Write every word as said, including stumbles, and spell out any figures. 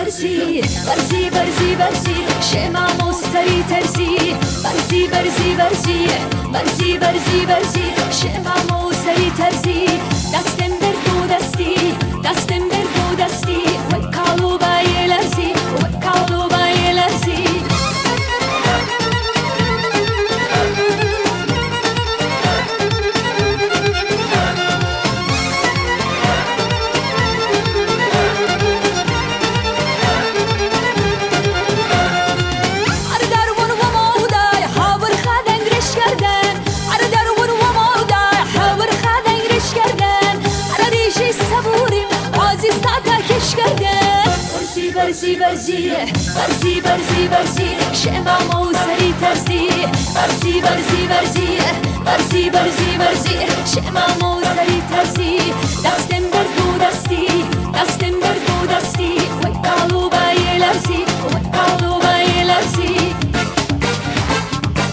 برزی برزی برزی برزی شما مستری ترزی برزی برزی برزی برزی برزی برزی شما مستری ترزی دستم در دو دستی دستم در دو دستی و کالو بای لرزی و کالو بای لرزی برزی برزی برزی برزی برزی شما موسری ترزی برزی برزی برزی برزی برزی برزی شما موسری ترزی دستم در دو دستی دستم در دو